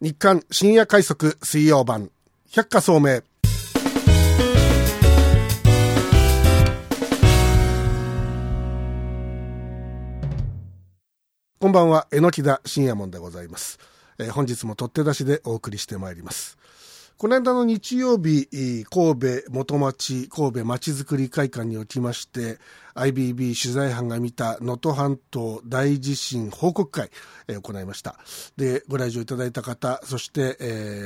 日刊深夜快速水曜版百花聡明。こんばんは、榎田深夜門でございます。本日も取って出しでお送りしてまいります。この間の日曜日、神戸元町神戸まちづくり会館におきまして IBB 取材班が見た能登半島大地震報告会、行いました。で、ご来場いただいた方、そして、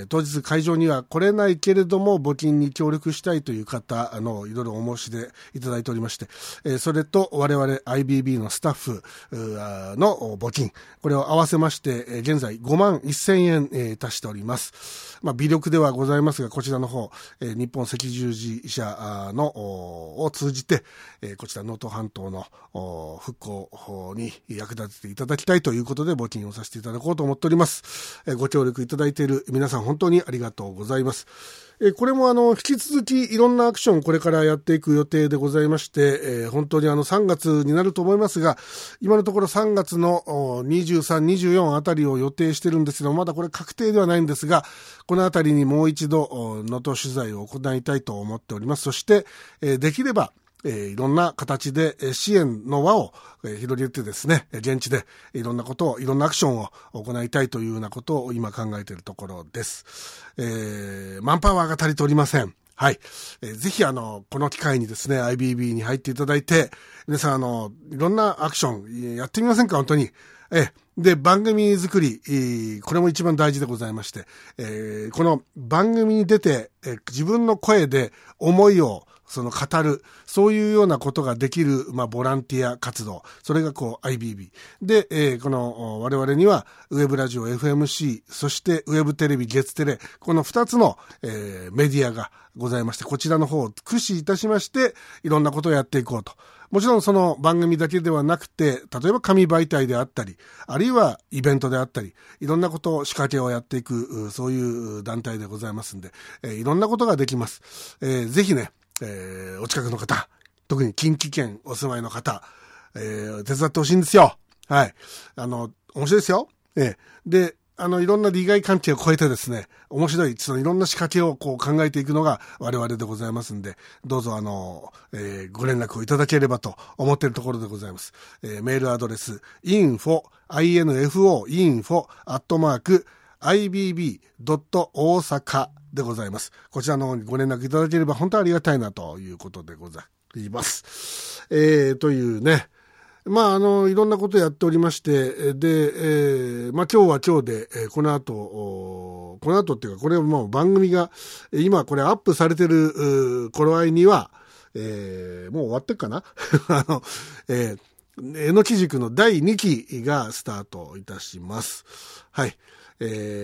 当日会場には来れないけれども募金に協力したいという方いろいろお申し出いただいておりまして、それと我々 IBB のスタッフの募金、これを合わせまして、現在5万1000円、達しております。微力ではございますが、こちらの方、日本赤十字社を通じて、こちら能登半島の復興に役立てていただきたいということで募金をさせていただこうと思っております。ご協力いただいている皆さん本当にありがとうございます。これも引き続きいろんなアクションこれからやっていく予定でございまして、本当に3月になると思いますが、今のところ3月の23、24あたりを予定してるんですけど、まだこれ確定ではないんですが、このあたりにもう一度能登取材を行いたいと思っております。そして、できればいろんな形で支援の輪を広げてですね、現地でいろんなことを、いろんなアクションを行いたいというようなことを今考えているところです。マンパワーが足りておりません。はい。ぜひこの機会にですね、IBB に入っていただいて、皆さんいろんなアクションやってみませんか、本当に。で、番組作り、これも一番大事でございまして、この番組に出て、自分の声で思いを語る、そういうようなことができる、ボランティア活動。それがIBB。で、この我々には、ウェブラジオ FMC、そしてウェブテレビ月テレ、この2つの、メディアがございまして、こちらの方を駆使いたしまして、いろんなことをやっていこうと。もちろんその番組だけではなくて、例えば紙媒体であったり、あるいはイベントであったり、いろんなことを仕掛けをやっていく、そういう団体でございますんで、いろんなことができます。ぜひね、お近くの方、特に近畿圏お住まいの方、手伝ってほしいんですよ。はい。面白いですよ。で、いろんな利害関係を超えてですね、面白い、いろんな仕掛けを考えていくのが我々でございますんで、どうぞご連絡をいただければと思っているところでございます。メールアドレス、info、ibb.osaka でございます。こちらの方にご連絡いただければ本当にありがたいなということでございます。というね、いろんなことやっておりまして、で、今日は今日で、この後っていうか、これはもう番組が、今これアップされてる頃合いには、もう終わってっかなえのき塾の第2期がスタートいたします。はい。引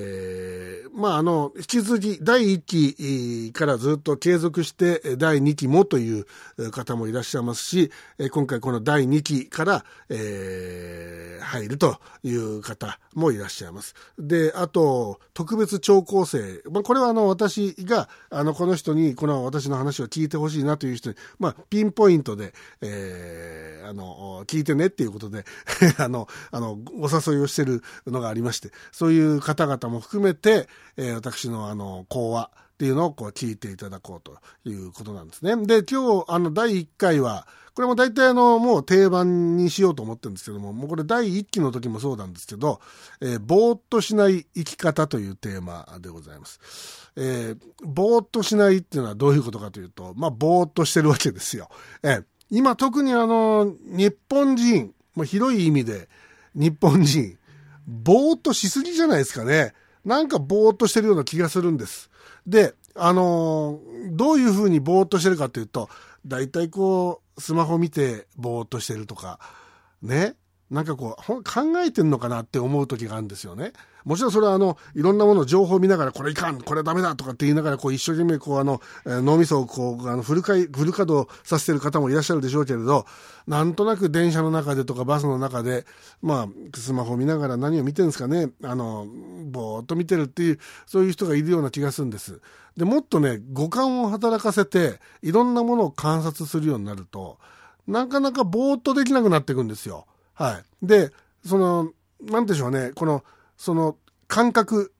き続き第1期からずっと継続して第2期もという方もいらっしゃいますし、今回この第2期から、入るという方もいらっしゃいます。で、あと、特別聴講生。これは私が、この人に、この私の話を聞いてほしいなという人に、ピンポイントで、聞いてねっていうことで、お誘いをしているのがありまして、そういう方々も含めて、私の講話っていうのを聞いていただこうということなんですね。で、今日、第1回は、これも大体もう定番にしようと思ってるんですけども、もうこれ第1期の時もそうなんですけど、ぼーっとしない生き方というテーマでございます。ぼーっとしないっていうのはどういうことかというと、ぼーっとしてるわけですよ。今特に日本人、広い意味で日本人、ぼーっとしすぎじゃないですかね。なんかぼーっとしてるような気がするんです。で、どういうふうにぼーっとしてるかというと、だいたいスマホ見てぼーっとしてるとか、ね。なんか考えてんのかなって思う時があるんですよね。もちろんそれはいろんなもの情報を見ながらこれいかん、これダメだとかって言いながら一生懸命脳みそをフル稼働させてる方もいらっしゃるでしょうけれど、なんとなく電車の中でとかバスの中で、スマホを見ながら何を見てるんですかね。ぼーっと見てるっていう、そういう人がいるような気がするんです。で、もっとね、五感を働かせて、いろんなものを観察するようになると、なかなかぼーっとできなくなっていくんですよ。はい。で、なんでしょうね、その感覚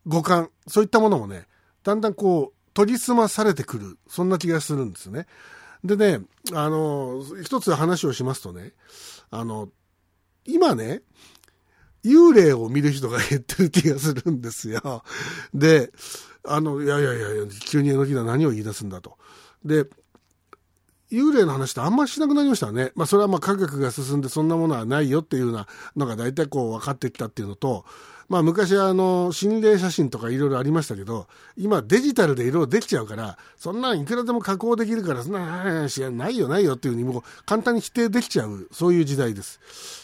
五感、そういったものもね、だんだんこう、研ぎ澄まされてくる、そんな気がするんですね。でね、一つ話をしますとね、今ね、幽霊を見る人が減ってる気がするんですよ。で、いや、急に榎田何を言い出すんだと。で、幽霊の話ってあんまりしなくなりましたね。まあそれはまあ科学が進んでそんなものはないよっていうようなのが大体こう分かってきたっていうのと、まあ昔は心霊写真とかいろいろありましたけど、今デジタルでいろいろできちゃうから、そんなんいくらでも加工できるから、そんな話ないよっていうふうにもう簡単に否定できちゃう、そういう時代です。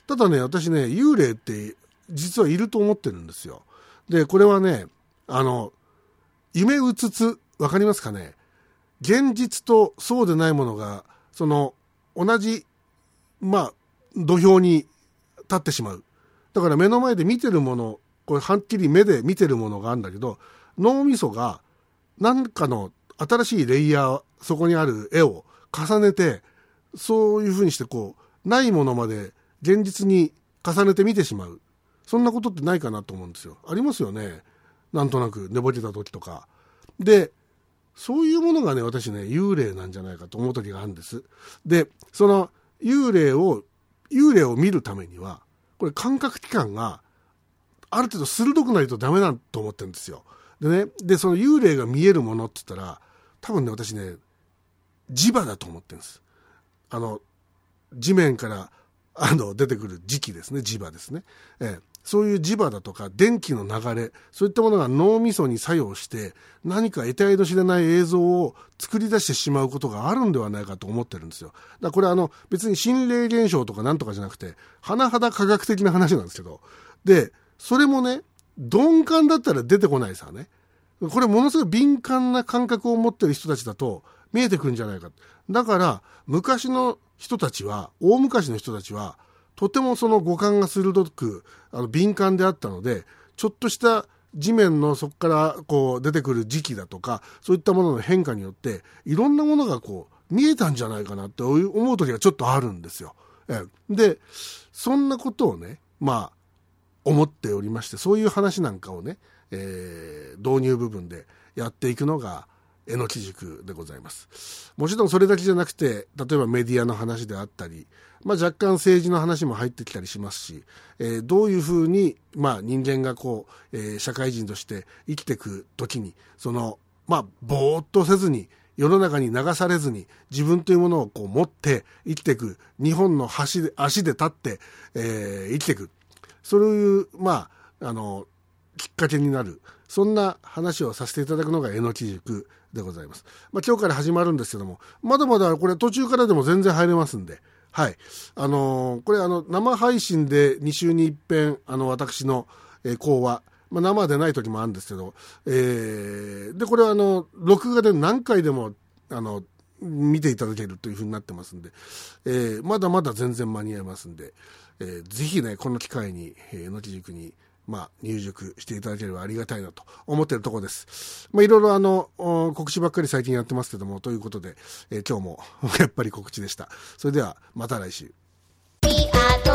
ただね、私ね、幽霊って実はいると思ってるんですよ。で、これはね、夢うつつ、わかりますかね。現実とそうでないものが、同じ、土俵に立ってしまう。だから目の前で見てるもの、これはっきり目で見てるものがあるんだけど、脳みそが何かの新しいレイヤー、そこにある絵を重ねて、そういうふうにしてこう、ないものまで現実に重ねて見てしまう。そんなことってないかなと思うんですよ。ありますよね。なんとなく寝ぼけた時とか。で、そういうものがね、私ね、幽霊なんじゃないかと思う時があるんです。で、その幽霊を見るためには、これ感覚器官がある程度鋭くないとダメだと思ってるんですよ。でね、その幽霊が見えるものって言ったら、多分ね、私ね、磁場だと思ってるんです。地面から出てくる磁気ですね、磁場ですね。そういう磁場だとか電気の流れ、そういったものが脳みそに作用して何か得体の知れない映像を作り出してしまうことがあるんではないかと思ってるんですよ。だからこれは別に心霊現象とかなんとかじゃなくて、甚だ科学的な話なんですけど、で、それもね、鈍感だったら出てこないさね。これものすごい敏感な感覚を持ってる人たちだと見えてくるんじゃないか。だから昔の人たちは、大昔の人たちはとてもその五感が鋭く敏感であったので、ちょっとした地面のそこからこう出てくる磁気だとか、そういったものの変化によっていろんなものがこう見えたんじゃないかなって思う時がちょっとあるんですよ。で、そんなことをね、思っておりまして、そういう話なんかをね、導入部分でやっていくのがえのき塾でございます。もちろんそれだけじゃなくて、例えばメディアの話であったり、若干政治の話も入ってきたりしますし、どういうふうに、人間がこう、社会人として生きていくときに、ぼーっとせずに、世の中に流されずに、自分というものをこう持って生きていく、日本の足で立って、生きていく。そういう、きっかけになる、そんな話をさせていただくのがえのき塾でございます。今日から始まるんですけども、まだまだこれ途中からでも全然入れますんで、はい。これ生配信で2週に一遍、私の、講話、生でない時もあるんですけど、で、これは録画で何回でも、見ていただけるというふうになってますんで、まだまだ全然間に合いますんで、ぜひね、この機会に、えのき塾に、入塾していただければありがたいなと思っているところです。いろいろ告知ばっかり最近やってますけども、ということで、今日もやっぱり告知でした。それではまた来週。